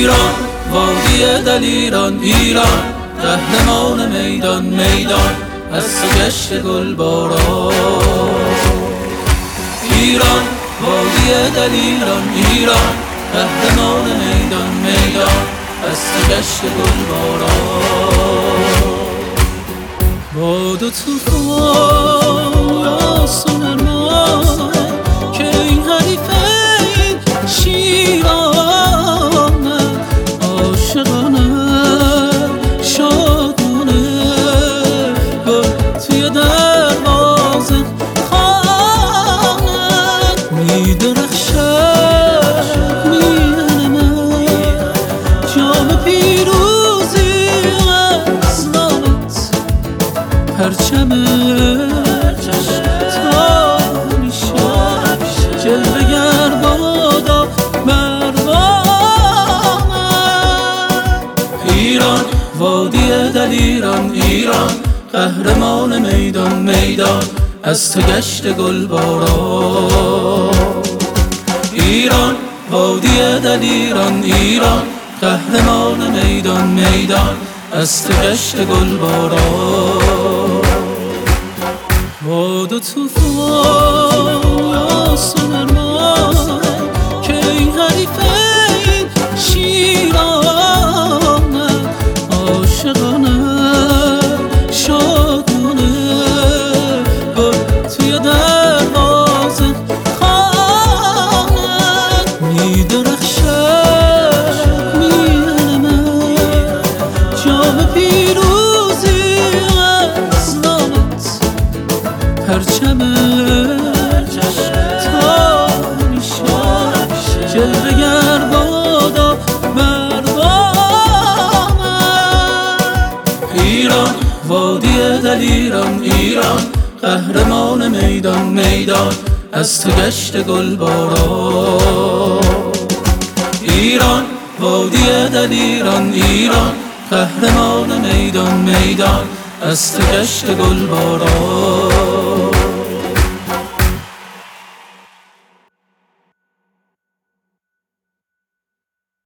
ایران وادی دلیران، ایران قهرمان میدان میدان از تو گشت گلباران. ایران وادی دلیران، ایران قهرمان میدان میدان از تو گشت گلباران. باد و طوفان آسمان ما که این حریفه این شیرانه عاشقانه شادونه گل توی دروازه خانه میدرخشه میهن من جام پیروزی از نامت پرچمه تا میشه جلوه گر بادا مردانه. ایران وادی دلیران، ایران قهرمان میدان میدان از تو گشت گلباران. ایران وادی دلیران، ایران قهرمان میدان میدان از تو گشت گلباران. باد و طوفان آسمان ما که این حریفه این شیرانه عاشقانه شادونه گل توی دروازه خانه میدرخشه میهن من جام پیروزی از نامت پرچمه تا میشه جلوه گر بادا مردانه. ایران وادی دلیران، ایران قهرمان میدان میدان از تو گشت گلباران. ایران وادی دلیران، ایران قهرمان میدان میدان از تو گشت گلباران.